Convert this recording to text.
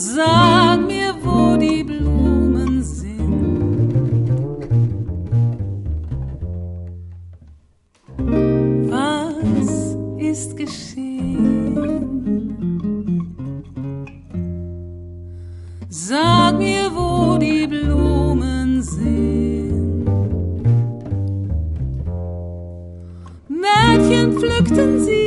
sag mir, wo die Blumen sind. Was ist geschehen? Sag mir, wo die Blumen sind. Mädchen pflückten sie